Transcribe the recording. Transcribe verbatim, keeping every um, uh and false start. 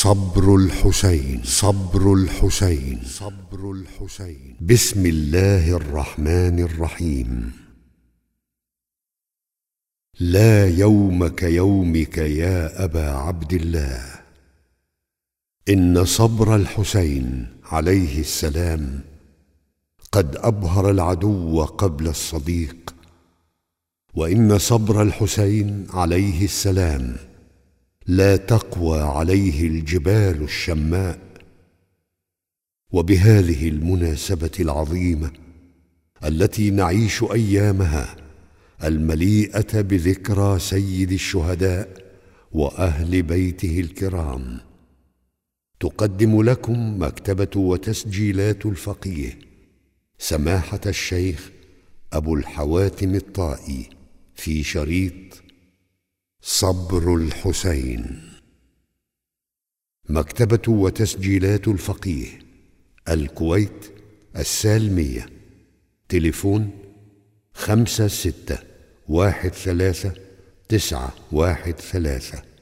صبر الحسين صبر الحسين صبر الحسين بسم الله الرحمن الرحيم. لا يوم كيومك يا أبا عبد الله. إن صبر الحسين عليه السلام قد أبهر العدو قبل الصديق، وإن صبر الحسين عليه السلام لا تقوى عليه الجبال الشماء. وبهذه المناسبة العظيمة التي نعيش أيامها المليئة بذكرى سيد الشهداء وأهل بيته الكرام، تقدم لكم مكتبة وتسجيلات الفقيه سماحة الشيخ أبو الحواتم الطائي في شريط صبر الحسين. مكتبة وتسجيلات الفقيه، الكويت، السالمية. تليفون خمسة ستة واحد ثلاثة تسعة واحد ثلاثة.